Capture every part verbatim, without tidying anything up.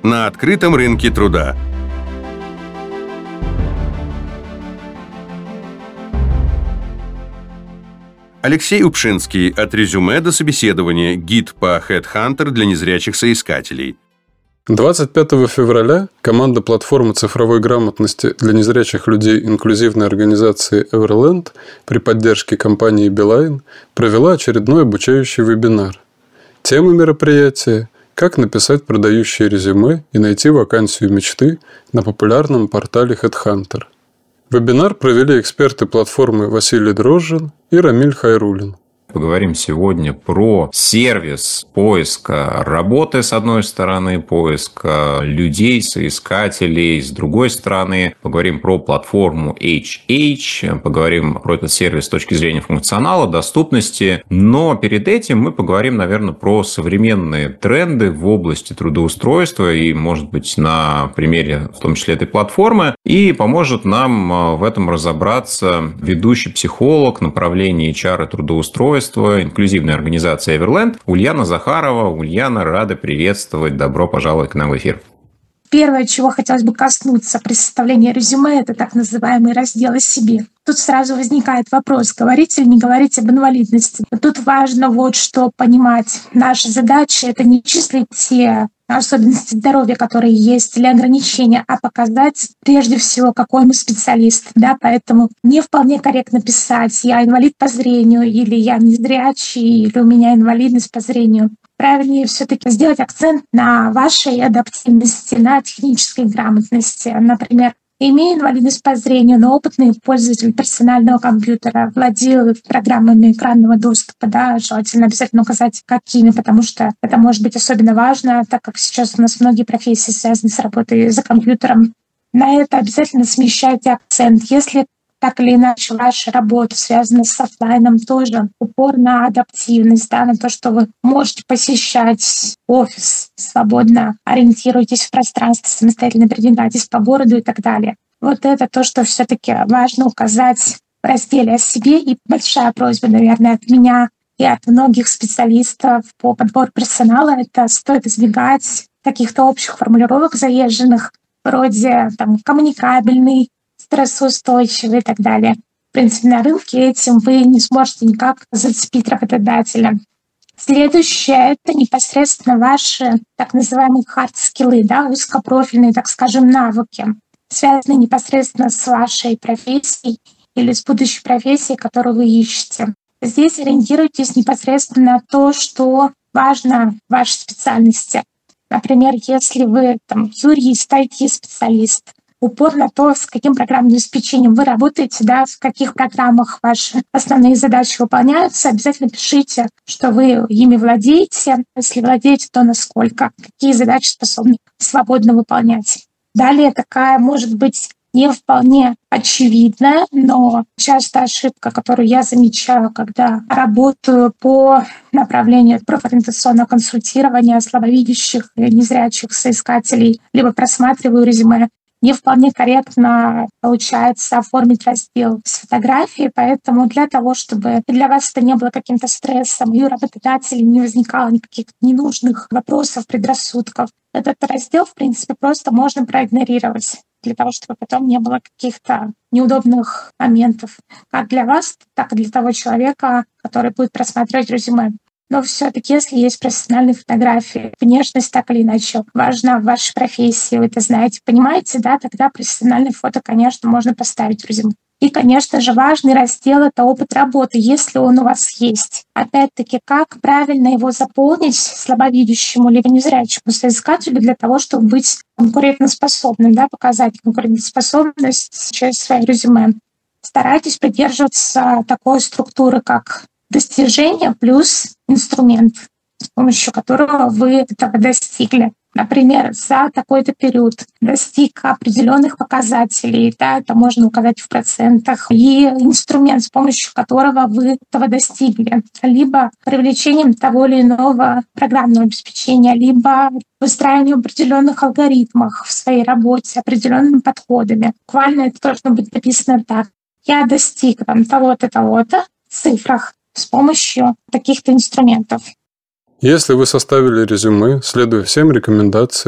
на открытом рынке труда. Алексей Упшинский. От резюме до собеседования. Гид по HeadHunter для незрячих соискателей. двадцать пятого февраля команда платформы цифровой грамотности для незрячих людей инклюзивной организации Everland при поддержке компании Beeline провела очередной обучающий вебинар. Тема мероприятия – как написать продающее резюме и найти вакансию мечты на популярном портале HeadHunter. Вебинар провели эксперты платформы Василий Дрожжин и Рамиль Хайруллин. Поговорим сегодня про сервис поиска работы, с одной стороны, поиска людей, соискателей, с другой стороны. Поговорим про платформу эйч эйч, поговорим про этот сервис с точки зрения функционала, доступности. Но перед этим мы поговорим, наверное, про современные тренды в области трудоустройства и, может быть, на примере, в том числе, этой платформы. И поможет нам в этом разобраться ведущий психолог направления эйч ар и трудоустройства инклюзивной организации Everland Ульяна Захарова. Ульяна, рада приветствовать. Добро пожаловать к нам в эфир. Первое, чего хотелось бы коснуться при составлении резюме, это так называемый раздел о себе. Тут сразу возникает вопрос, говорить или не говорить об инвалидности. Тут важно вот что понимать. Наша задача — это не числить те особенности здоровья, которые есть, или ограничения, а показать прежде всего, какой мы специалист. Да? Поэтому не вполне корректно писать «я инвалид по зрению» или «я незрячий» или «у меня инвалидность по зрению». Правильнее все-таки сделать акцент на вашей адаптивности, на технической грамотности. Например, имея инвалидность по зрению, но опытный пользователь персонального компьютера, владел программами экранного доступа, да, желательно обязательно указать, какими, потому что это может быть особенно важно, так как сейчас у нас многие профессии связаны с работой за компьютером. На это обязательно смещайте акцент. Если так или иначе ваша работа связана с офлайном, тоже упор на адаптивность, да, на то, что вы можете посещать офис свободно, ориентируйтесь в пространстве, самостоятельно передвигаетесь по городу и так далее. Вот это то, что все-таки важно указать в разделе о себе. И большая просьба, наверное, от меня и от многих специалистов по подбору персонала — это стоит избегать каких-то общих формулировок заезженных, вроде там коммуникабельный, стрессоустойчивый и так далее. В принципе, на рынке этим вы не сможете никак зацепить работодателя. Следующее — это непосредственно ваши так называемые хард-скиллы, да, узкопрофильные, так скажем, навыки, связанные непосредственно с вашей профессией или с будущей профессией, которую вы ищете. Здесь ориентируйтесь непосредственно на то, что важно в вашей специальности. Например, если вы там юрист, ай ти-специалист, упор на то, с каким программным обеспечением вы работаете, да, в каких программах ваши основные задачи выполняются, обязательно пишите, что вы ими владеете. Если владеете, то насколько, какие задачи способны свободно выполнять. Далее такая, может быть, не вполне очевидная, но часто ошибка, которую я замечаю, когда работаю по направлению профориентационного консультирования слабовидящих и незрячих соискателей, либо просматриваю резюме, не вполне корректно получается оформить раздел с фотографией, поэтому для того, чтобы для вас это не было каким-то стрессом, и у работодателей не возникало никаких ненужных вопросов, предрассудков, этот раздел, в принципе, просто можно проигнорировать, для того, чтобы потом не было каких-то неудобных моментов как для вас, так и для того человека, который будет просматривать резюме. Но все-таки, если есть профессиональные фотографии, внешность так или иначе важна в вашей профессии, вы это знаете, понимаете, да, тогда профессиональное фото, конечно, можно поставить в резюме. И, конечно же, важный раздел — это опыт работы, если он у вас есть. Опять-таки, как правильно его заполнить слабовидящему или незрячему соискателю для того, чтобы быть конкурентоспособным, да, показать конкурентоспособность через свое резюме. Старайтесь придерживаться такой структуры, как достижение плюс инструмент, с помощью которого вы этого достигли. Например, за такой-то период достиг определенных показателей, да, это можно указать в процентах, и инструмент, с помощью которого вы этого достигли, либо привлечением того или иного программного обеспечения, либо выстраиванием определенных алгоритмов в своей работе, определенными подходами. Буквально это должно быть написано так: я достиг там того-то, того-то в цифрах с помощью таких-то инструментов. Если вы составили резюме, следуя всем рекомендациям,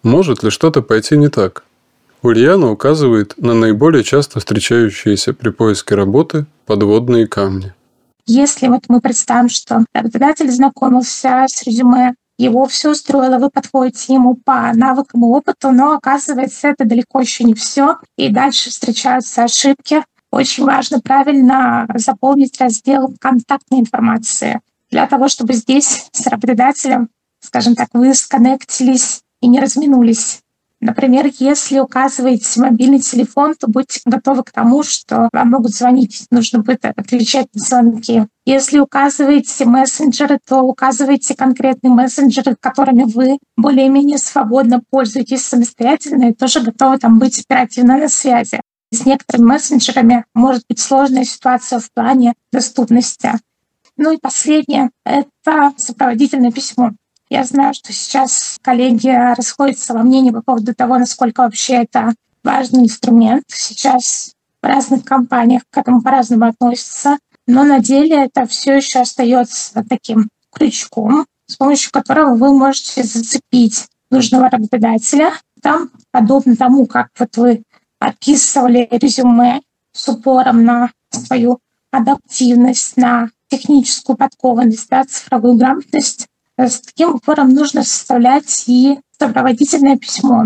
Может ли что-то пойти не так? Ульяна указывает на наиболее часто встречающиеся при поиске работы подводные камни. Если вот мы представим, что работодатель знакомился с резюме, его все устроило, вы подходите ему по навыкам и опыту, но оказывается, это далеко еще не все, и дальше встречаются ошибки. Очень важно правильно заполнить раздел контактной информации для того, чтобы здесь с работодателем, скажем так, вы сконнектились и не разминулись. Например, если указываете мобильный телефон, то будьте готовы к тому, что вам могут звонить, нужно будет отвечать на звонки. Если указываете мессенджеры, то указывайте конкретные мессенджеры, которыми вы более-менее свободно пользуетесь самостоятельно и тоже готовы там быть оперативно на связи. С некоторыми мессенджерами может быть сложная ситуация в плане доступности. Ну и последнее — это сопроводительное письмо. Я знаю, что сейчас коллеги расходятся во мнении по поводу того, насколько вообще это важный инструмент. Сейчас в разных компаниях к этому по-разному относятся, но на деле это все еще остается таким крючком, с помощью которого вы можете зацепить нужного работодателя. Там, подобно тому, как вот вы описывали резюме с упором на свою адаптивность, на техническую подкованность, да, цифровую грамотность, с таким упором нужно составлять и сопроводительное письмо.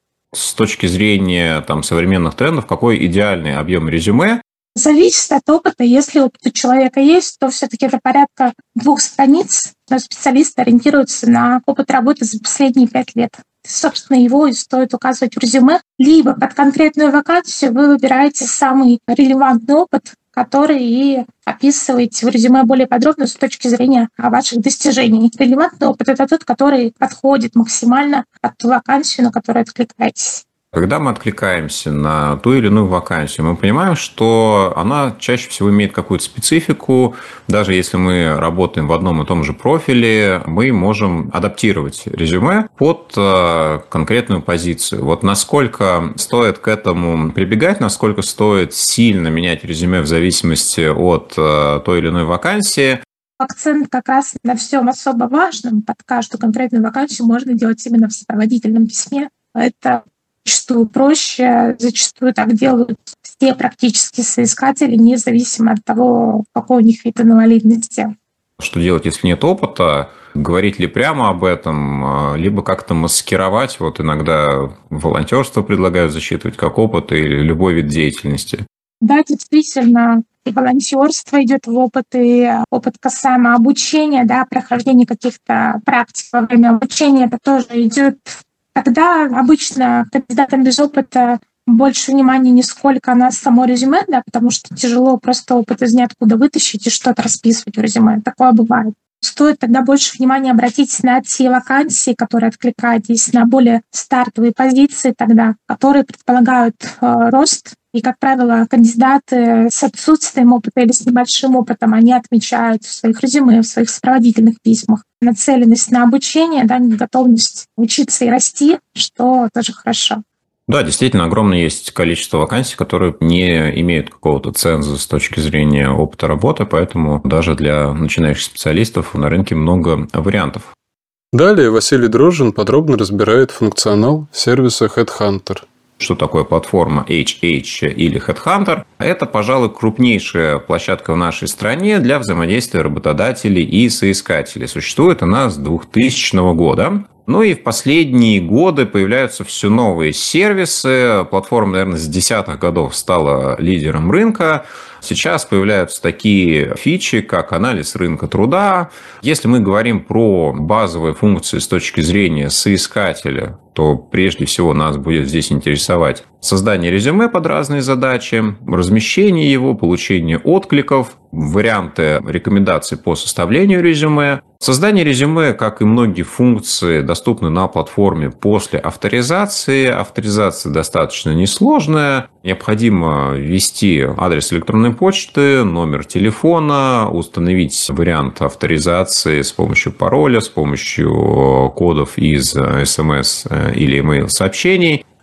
С точки зрения там, современных трендов, какой идеальный объем резюме? Зависит от опыта. Если опыт у человека есть, то все-таки это порядка двух страниц. Но специалисты ориентируются на опыт работы за последние пять лет. Собственно, его и стоит указывать в резюме. Либо под конкретную вакансию вы выбираете самый релевантный опыт, который и описываете в резюме более подробно с точки зрения ваших достижений. Релевантный опыт — это тот, который подходит максимально под ту вакансию, на которую откликаетесь. Когда мы откликаемся на ту или иную вакансию, мы понимаем, что она чаще всего имеет какую-то специфику. Даже если мы работаем в одном и том же профиле, мы можем адаптировать резюме под конкретную позицию. Вот насколько стоит к этому прибегать, насколько стоит сильно менять резюме в зависимости от той или иной вакансии. Акцент как раз на всем особо важном. Под каждую конкретную вакансию можно делать именно в сопроводительном письме. Это зачастую проще, зачастую так делают все практически соискатели, независимо от того, какой у них вид инвалидности. Что делать, если нет опыта? Говорить ли прямо об этом, либо как-то маскировать? Вот иногда волонтерство предлагают засчитывать как опыт или любой вид деятельности. Да, действительно, и волонтерство идет в опыт, и опыт касаемо обучения, да, прохождения каких-то практик во время обучения, это тоже идет. Тогда обычно кандидатам без опыта больше внимания не сколько на само резюме, да, потому что тяжело просто опыт из ниоткуда вытащить и что-то расписывать в резюме. Такое бывает. Стоит тогда больше внимания обратить на те вакансии, которые откликаетесь, на более стартовые позиции тогда, которые предполагают э, рост. И, как правило, кандидаты с отсутствием опыта или с небольшим опытом, они отмечают в своих резюме, в своих сопроводительных письмах нацеленность на обучение, да, готовность учиться и расти, что тоже хорошо. Да, действительно, огромное есть количество вакансий, которые не имеют какого-то ценза с точки зрения опыта работы, поэтому даже для начинающих специалистов на рынке много вариантов. Далее Василий Дрожжин подробно разбирает функционал сервиса HeadHunter. Что такое платформа эйч эйч или HeadHunter? Это, пожалуй, крупнейшая площадка в нашей стране для взаимодействия работодателей и соискателей. Существует она с двухтысячного года. Ну и в последние годы появляются все новые сервисы. Платформа, наверное, с десятых годов стала лидером рынка. Сейчас появляются такие фичи, как анализ рынка труда. Если мы говорим про базовые функции с точки зрения соискателя, то прежде всего нас будет здесь интересовать создание резюме под разные задачи, размещение его, получение откликов, варианты рекомендаций по составлению резюме. Создание резюме, как и многие функции, доступны на платформе после авторизации. Авторизация достаточно несложная. Необходимо ввести адрес электронной почты, номер телефона, установить вариант авторизации с помощью пароля, с помощью кодов из эс эм эс или email сообщений.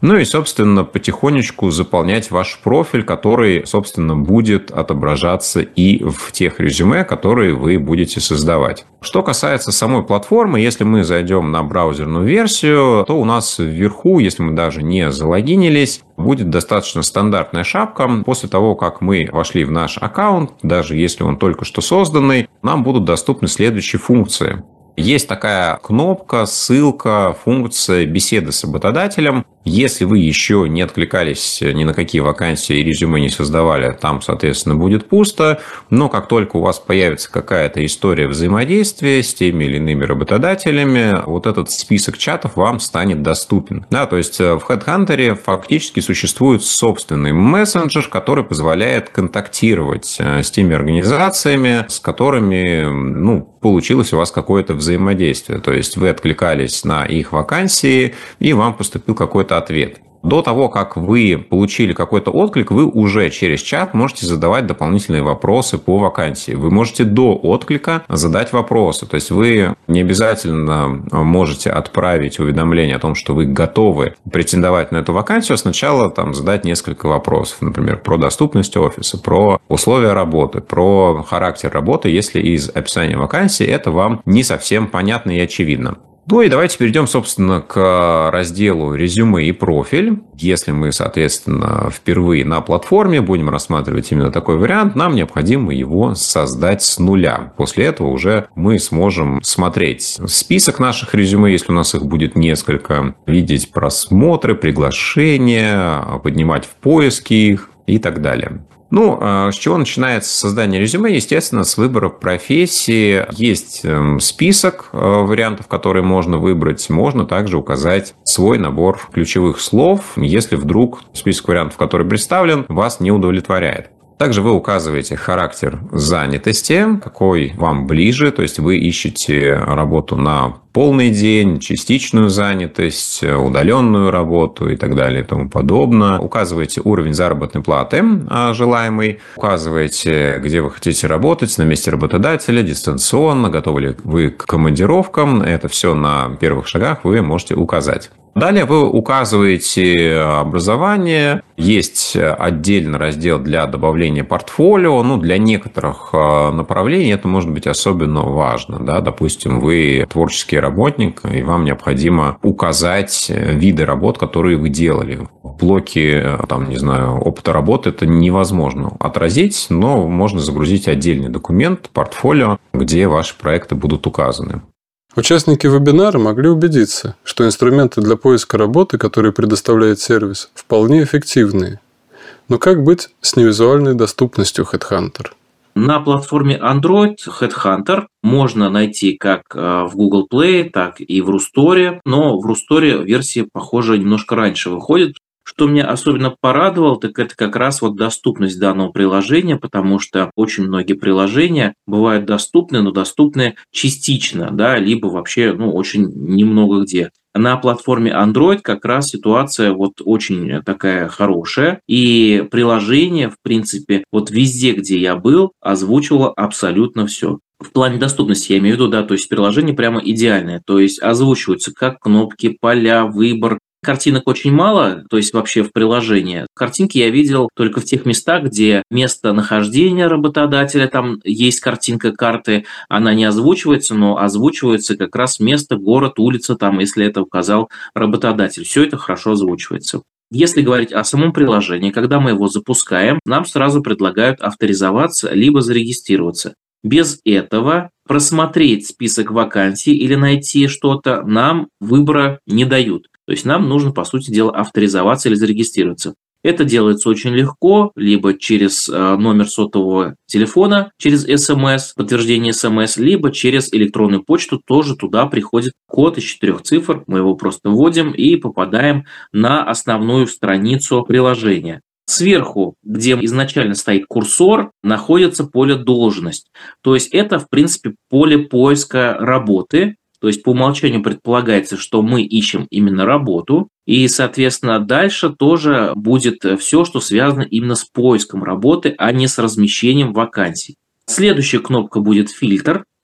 Ну и, собственно, потихонечку заполнять ваш профиль, который, собственно, будет отображаться и в тех резюме, которые вы будете создавать. Что касается самой платформы, если мы зайдем на браузерную версию, то у нас вверху, если мы даже не залогинились, будет достаточно стандартная шапка. После того, как мы вошли в наш аккаунт, даже если он только что созданный, нам будут доступны следующие функции. Есть такая кнопка, ссылка, функция беседы с работодателем. Если вы еще не откликались ни на какие вакансии и резюме не создавали, там, соответственно, будет пусто. Но как только у вас появится какая-то история взаимодействия с теми или иными работодателями, вот этот список чатов вам станет доступен. Да, то есть в HeadHunter фактически существует собственный мессенджер, который позволяет контактировать с теми организациями, с которыми, ну, получилось у вас какое-то взаимодействие. То есть вы откликались на их вакансии, и вам поступил какой-то ответ. До того, как вы получили какой-то отклик, вы уже через чат можете задавать дополнительные вопросы по вакансии. Вы можете до отклика задать вопросы. То есть вы не обязательно можете отправить уведомление о том, что вы готовы претендовать на эту вакансию, а сначала там задать несколько вопросов. Например, про доступность офиса, про условия работы, про характер работы, если из описания вакансии это вам не совсем понятно и очевидно. Ну и давайте перейдем, собственно, к разделу «Резюме и профиль». Если мы, соответственно, впервые на платформе будем рассматривать именно такой вариант, нам необходимо его создать с нуля. После этого уже мы сможем смотреть список наших резюме, если у нас их будет несколько, видеть просмотры, приглашения, поднимать в поиске их и так далее. Ну, с чего начинается создание резюме? Естественно, с выбора профессии. Есть список вариантов, которые можно выбрать. Можно также указать свой набор ключевых слов, если вдруг список вариантов, который представлен, вас не удовлетворяет. Также вы указываете характер занятости, какой вам ближе, то есть вы ищете работу на полный день, частичную занятость, удаленную работу и так далее и тому подобное. Указываете уровень заработной платы желаемый, указываете, где вы хотите работать, на месте работодателя, дистанционно, готовы ли вы к командировкам. Это все на первых шагах вы можете указать. Далее вы указываете образование. Есть отдельный раздел для добавления портфолио. Ну, для некоторых направлений это может быть особенно важно. Да? Допустим, вы творческий работник, и вам необходимо указать виды работ, которые вы делали. В блоке, там, не знаю, опыта работы это невозможно отразить, но можно загрузить отдельный документ, портфолио, где ваши проекты будут указаны. Участники вебинара могли убедиться, что инструменты для поиска работы, которые предоставляет сервис, вполне эффективные. Но как быть с невизуальной доступностью HeadHunter? На платформе Android HeadHunter можно найти как в Google Play, так и в Рустore, но в Рустore версия, похоже, немножко раньше выходит. Что меня особенно порадовало, так это как раз вот доступность данного приложения, потому что очень многие приложения бывают доступны, но доступны частично, да, либо вообще, ну, очень немного где. На платформе Android как раз ситуация вот очень такая хорошая, и приложение, в принципе, вот везде, где я был, озвучивало абсолютно все. В плане доступности я имею в виду, да, то есть приложение прямо идеальное, то есть озвучиваются как кнопки, поля, выбор. Картинок очень мало, то есть вообще в приложении. Картинки я видел только в тех местах, где место нахождения работодателя, там есть картинка карты, она не озвучивается, но озвучивается как раз место, город, улица, там, если это указал работодатель. Все это хорошо озвучивается. Если говорить о самом приложении, когда мы его запускаем, нам сразу предлагают авторизоваться либо зарегистрироваться. Без этого просмотреть список вакансий или найти что-то нам выбора не дают. То есть нам нужно, по сути дела, авторизоваться или зарегистрироваться. Это делается очень легко, либо через номер сотового телефона, через СМС, подтверждение СМС, либо через электронную почту, тоже туда приходит код из четырех цифр, мы его просто вводим и попадаем на основную страницу приложения. Сверху, где изначально стоит курсор, находится поле «Должность». То есть это, в принципе, поле поиска работы. То есть по умолчанию предполагается, что мы ищем именно работу. И, соответственно, дальше тоже будет все, что связано именно с поиском работы, а не с размещением вакансий. Следующая кнопка будет «Фильтр».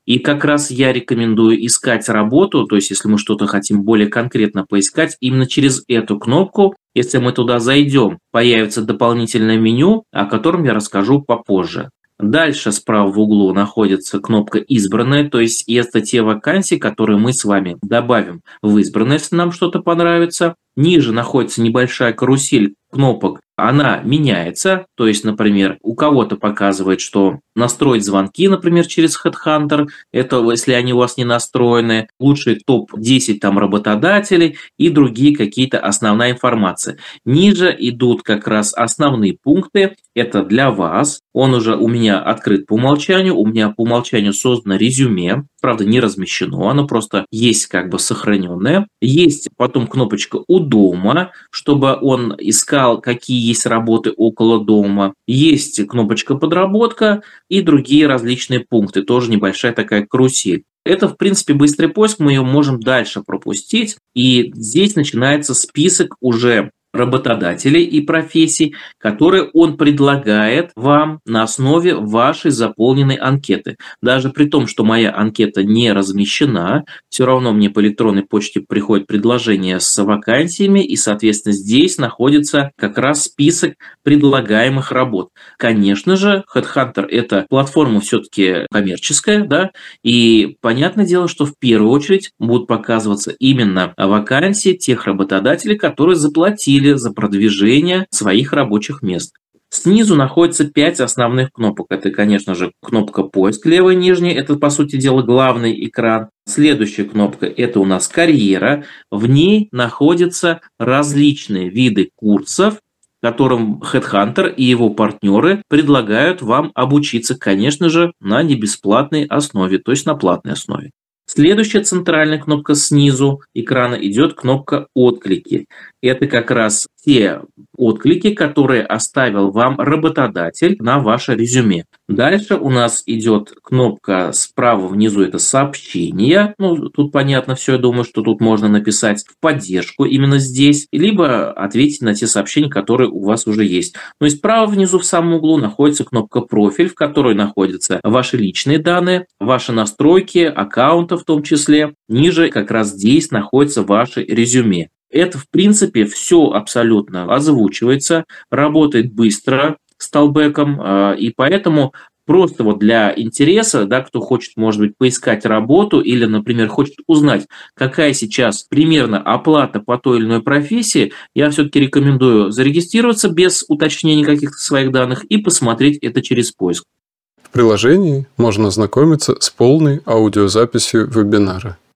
И как раз я рекомендую искать работу, то есть если мы что-то хотим более конкретно поискать, именно через эту кнопку. Если мы туда зайдем, появится дополнительное меню, о котором я расскажу попозже. Дальше справа в углу находится кнопка «Избранное», то есть это те вакансии, которые мы с вами добавим в избранное, если нам что-то понравится. Ниже находится небольшая карусель кнопок, она меняется, то есть, например, у кого-то показывает, что настроить звонки, например, через HeadHunter, это если они у вас не настроены, лучший топ десять там работодателей и другие какие-то основная информация. Ниже идут как раз основные пункты, это для вас, он уже у меня открыт по умолчанию, у меня по умолчанию создано резюме, правда не размещено, оно просто есть как бы сохраненное. Есть потом кнопочка «У дома», чтобы он искал, какие есть работы около дома. Есть кнопочка «Подработка» и другие различные пункты, тоже небольшая такая карусель. Это, в принципе, быстрый поиск, мы ее можем дальше пропустить. И здесь начинается список уже работодателей и профессий, которые он предлагает вам на основе вашей заполненной анкеты. Даже при том, что моя анкета не размещена, все равно мне по электронной почте приходит предложение с вакансиями, и, соответственно, здесь находится как раз список предлагаемых работ. Конечно же, HeadHunter – это платформа все-таки коммерческая, да, и понятное дело, что в первую очередь будут показываться именно вакансии тех работодателей, которые заплатили за продвижение своих рабочих мест. Снизу находится пять основных кнопок. Это, конечно же, кнопка «Поиск», левая нижняя, это, по сути дела, главный экран. Следующая кнопка – это у нас «Карьера». В ней находятся различные виды курсов, которым HeadHunter и его партнеры предлагают вам обучиться, конечно же, на небесплатной основе, то есть на платной основе. Следующая центральная кнопка снизу экрана идет кнопка «Отклики». Это как раз те отклики, которые оставил вам работодатель на ваше резюме. Дальше у нас идет кнопка справа внизу, это «Сообщения». Ну, тут понятно все, я думаю, что тут можно написать в поддержку именно здесь, либо ответить на те сообщения, которые у вас уже есть. Ну и справа внизу в самом углу находится кнопка «Профиль», в которой находятся ваши личные данные, ваши настройки, аккаунта в том числе. Ниже как раз здесь находится ваше резюме. Это, в принципе, все абсолютно озвучивается, работает быстро с талбеком, и поэтому просто вот для интереса, да, кто хочет, может быть, поискать работу или, например, хочет узнать, какая сейчас примерно оплата по той или иной профессии, я все-таки рекомендую зарегистрироваться без уточнения каких-то своих данных и посмотреть это через поиск. В приложении можно ознакомиться с полной аудиозаписью вебинара.